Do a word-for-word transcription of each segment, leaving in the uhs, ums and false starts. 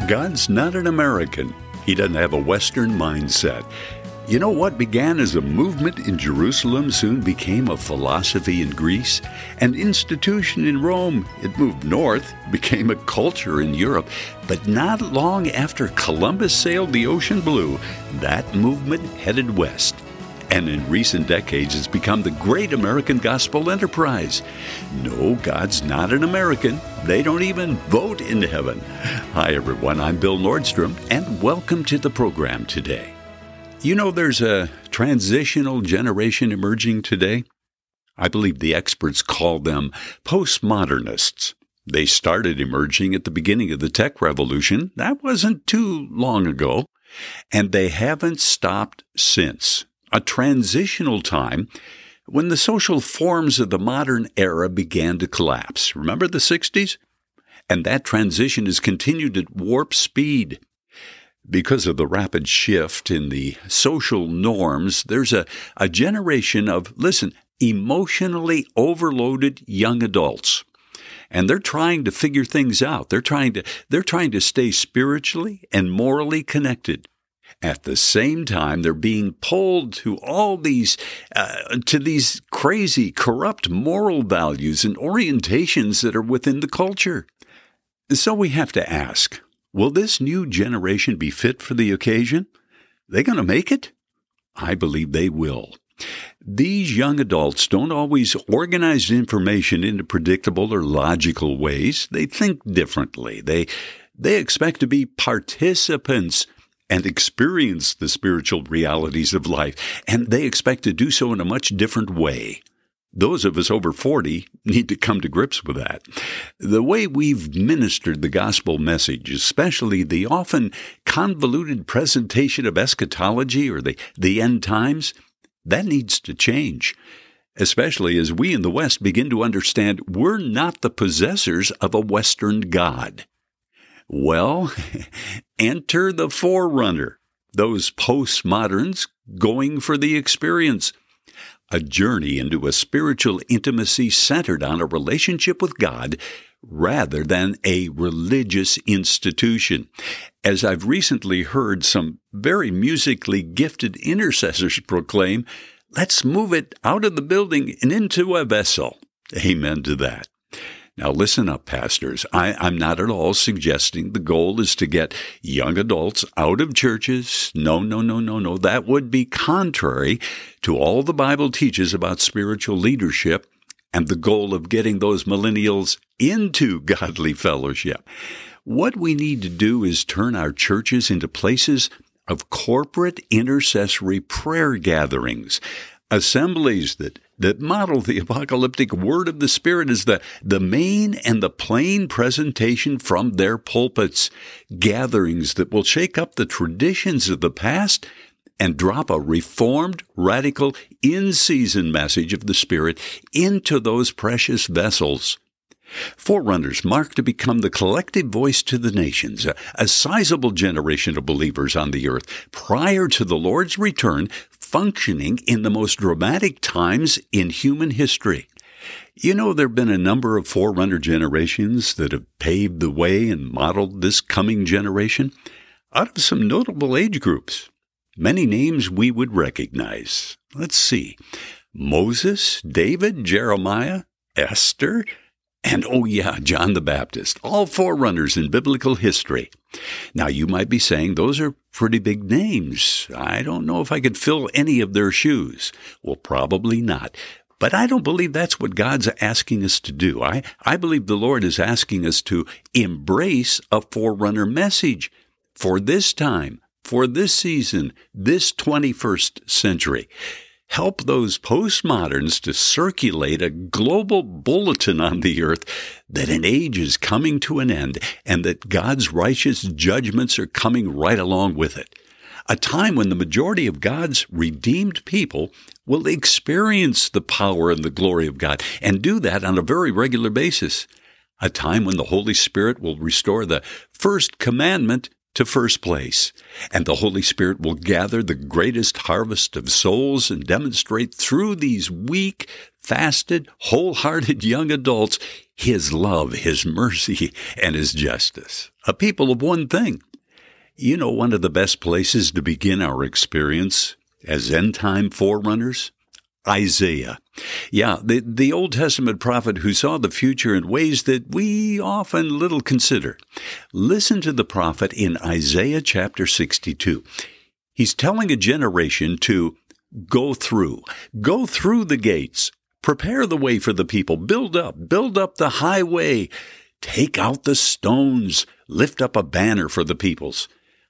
God's not an American. He doesn't have a Western mindset. You know what began as a movement in Jerusalem soon became a philosophy in Greece, an institution in Rome. It moved north, became a culture in Europe. But not long after Columbus sailed the ocean blue, that movement headed west. And in recent decades, it's become the great American gospel enterprise. No, God's not an American. They don't even vote in heaven. Hi, everyone. I'm Bill Nordstrom, and welcome to the program today. You know, there's a transitional generation emerging today. I believe the experts call them postmodernists. They started emerging at the beginning of the tech revolution. That wasn't too long ago. And they haven't stopped since. A transitional time when the social forms of the modern era began to collapse. Remember the sixties? And that transition has continued at warp speed. Because of the rapid shift in the social norms, there's a, a generation of, listen, emotionally overloaded young adults. And they're trying to figure things out. They're trying to, they're trying to stay spiritually and morally connected. At the same time, they're being pulled to all these, uh, to these crazy, corrupt moral values and orientations that are within the culture. So we have to ask, will this new generation be fit for the occasion? They going to make it? I believe they will. These young adults don't always organize information into predictable or logical ways. They think differently. They, they expect to be participants and experience the spiritual realities of life, and they expect to do so in a much different way. Those of us over forty need to come to grips with that. The way we've ministered the gospel message, especially the often convoluted presentation of eschatology or the, the end times, that needs to change, especially as we in the West begin to understand we're not the possessors of a Western God. Well, enter the forerunner, those postmoderns going for the experience, a journey into a spiritual intimacy centered on a relationship with God rather than a religious institution. As I've recently heard some very musically gifted intercessors proclaim, let's move it out of the building and into a vessel. Amen to that. Now, listen up, pastors. I, I'm not at all suggesting the goal is to get young adults out of churches. No, no, no, no, no. That would be contrary to all the Bible teaches about spiritual leadership and the goal of getting those millennials into godly fellowship. What we need to do is turn our churches into places of corporate intercessory prayer gatherings, assemblies that that model the apocalyptic word of the Spirit as the, the main and the plain presentation from their pulpits, gatherings that will shake up the traditions of the past and drop a reformed, radical, in-season message of the Spirit into those precious vessels. Forerunners mark to become the collective voice to the nations, a, a sizable generation of believers on the earth prior to the Lord's return, functioning in the most dramatic times in human history. You know, there have been a number of forerunner generations that have paved the way and modeled this coming generation out of some notable age groups. Many names we would recognize. Let's see. Moses, David, Jeremiah, Esther, and, oh yeah, John the Baptist, all forerunners in biblical history. Now, you might be saying those are pretty big names. I don't know if I could fill any of their shoes. Well, probably not. But I don't believe that's what God's asking us to do. I, I believe the Lord is asking us to embrace a forerunner message for this time, for this season, this twenty-first century. Help those postmoderns to circulate a global bulletin on the earth that an age is coming to an end and that God's righteous judgments are coming right along with it. A time when the majority of God's redeemed people will experience the power and the glory of God and do that on a very regular basis. A time when the Holy Spirit will restore the first commandment to first place, and the Holy Spirit will gather the greatest harvest of souls and demonstrate through these weak, fasted, wholehearted young adults His love, His mercy, and His justice. a people of one thing. You know, one of the best places to begin our experience as end-time forerunners? Isaiah. Yeah, the, the Old Testament prophet who saw the future in ways that we often little consider. Listen to the prophet in Isaiah chapter sixty-two. He's telling a generation to go through, go through the gates, prepare the way for the people, build up, build up the highway, take out the stones, lift up a banner for the peoples.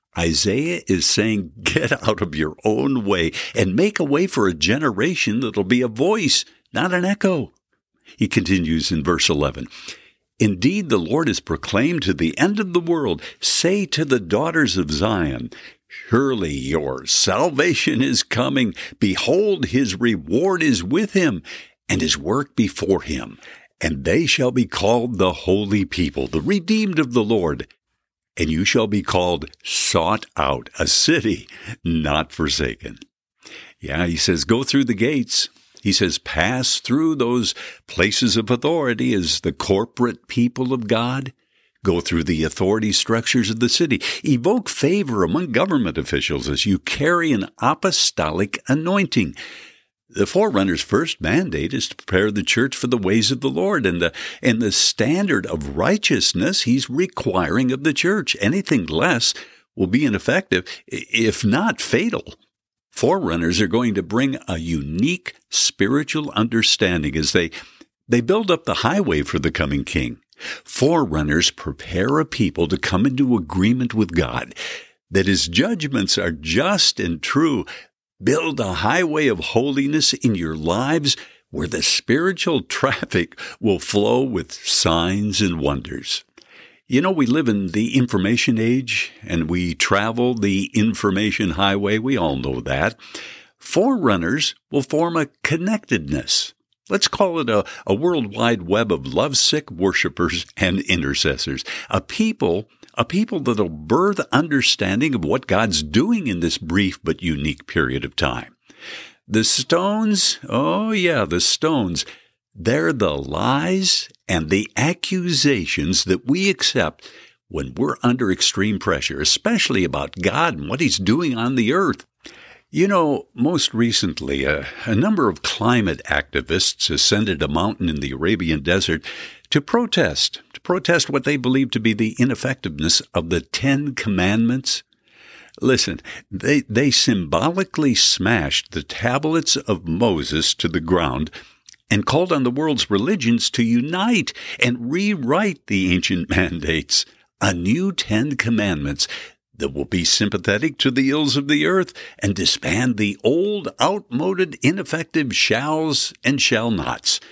Isaiah is saying, get out of your own way and make a way for a generation that'll be a voice, not an echo. He continues in verse eleven. Indeed, the Lord is proclaimed to the end of the world. Say to the daughters of Zion, surely your salvation is coming. Behold, his reward is with him, and his work before him. And they shall be called the holy people, the redeemed of the Lord. And you shall be called sought out, a city not forsaken. Yeah, he says, go through the gates. He says, pass through those places of authority as the corporate people of God. Go through the authority structures of the city. Evoke favor among government officials as you carry an apostolic anointing. The forerunner's first mandate is to prepare the church for the ways of the Lord, and the and the standard of righteousness he's requiring of the church. Anything less will be ineffective, if not fatal. Forerunners are going to bring a unique spiritual understanding as they, they build up the highway for the coming king. Forerunners prepare a people to come into agreement with God, that his judgments are just and true. Build a highway of holiness in your lives where the spiritual traffic will flow with signs and wonders. You know, we live in the information age, and we travel the information highway. We all know that. Forerunners will form a connectedness. Let's call it a, a worldwide web of lovesick worshipers and intercessors, a people A people that'll birth understanding of what God's doing in this brief but unique period of time. The stones, oh yeah, the stones, they're the lies and the accusations that we accept when we're under extreme pressure, especially about God and what he's doing on the earth. You know, most recently, a, a number of climate activists ascended a mountain in the Arabian desert to protest, to protest what they believe to be the ineffectiveness of the Ten Commandments. Listen, they, they symbolically smashed the tablets of Moses to the ground and called on the world's religions to unite and rewrite the ancient mandates, a new Ten Commandments that will be sympathetic to the ills of the earth and disband the old, outmoded, ineffective shalls and shall nots,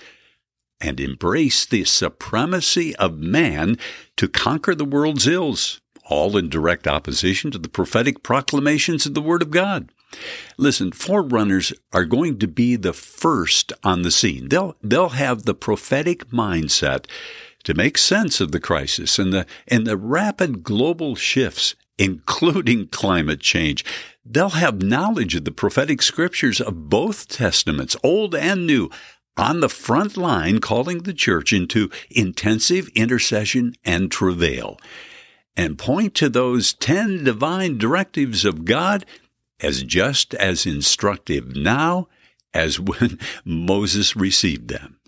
and embrace the supremacy of man to conquer the world's ills, all in direct opposition to the prophetic proclamations of the Word of God. Listen, forerunners are going to be the first on the scene. They'll, they'll have the prophetic mindset to make sense of the crisis and the, and the rapid global shifts, including climate change. They'll have knowledge of the prophetic scriptures of both testaments, Old and New, on the front line, calling the church into intensive intercession and travail, and point to those ten divine directives of God as just as instructive now as when Moses received them.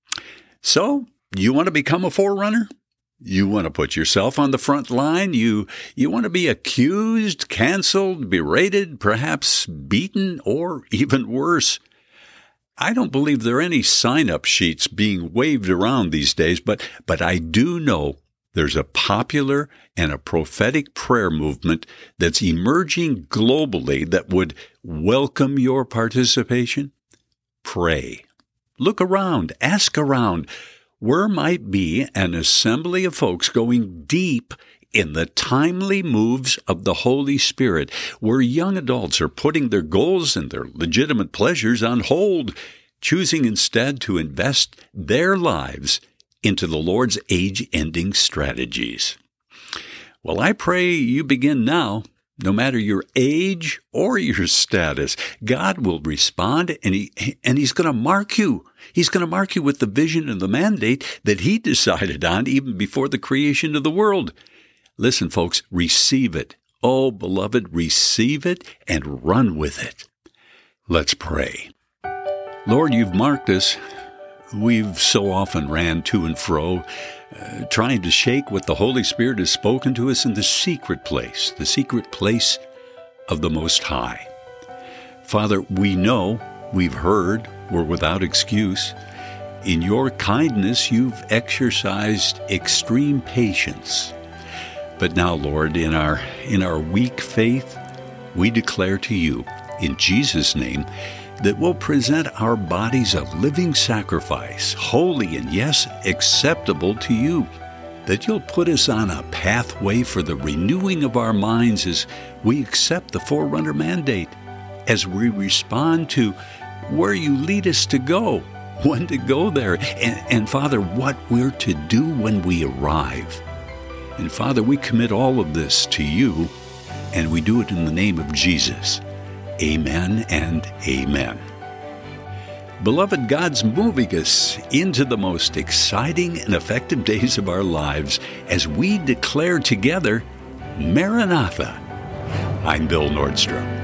So, you want to become a forerunner? You want to put yourself on the front line? You, you want to be accused, canceled, berated, perhaps beaten, or even worse? I don't believe there are any sign-up sheets being waved around these days, but, but I do know there's a popular and a prophetic prayer movement that's emerging globally that would welcome your participation. Pray. Look around. Ask around. Where might be an assembly of folks going deep in the timely moves of the Holy Spirit, where young adults are putting their goals and their legitimate pleasures on hold, choosing instead to invest their lives into the Lord's age-ending strategies. Well, I pray you begin now. No matter your age or your status, God will respond, and he and He's going to mark you. He's going to mark you with the vision and the mandate that He decided on even before the creation of the world. Listen, folks, receive it. Oh, beloved, receive it and run with it. Let's pray. Lord, you've marked us. We've so often ran to and fro, uh, trying to shake what the Holy Spirit has spoken to us in the secret place, the secret place of the Most High. Father, we know, we've heard, we're without excuse. In your kindness, you've exercised extreme patience. But now, Lord, in our in our weak faith, we declare to you, in Jesus' name, that we'll present our bodies a living sacrifice, holy and, yes, acceptable to you, that you'll put us on a pathway for the renewing of our minds as we accept the Forerunner mandate, as we respond to where you lead us to go, when to go there, and, and Father, what we're to do when we arrive. And Father, we commit all of this to you, and we do it in the name of Jesus. Amen and amen. Beloved, God's moving us into the most exciting and effective days of our lives as we declare together, Maranatha. I'm Bill Nordstrom.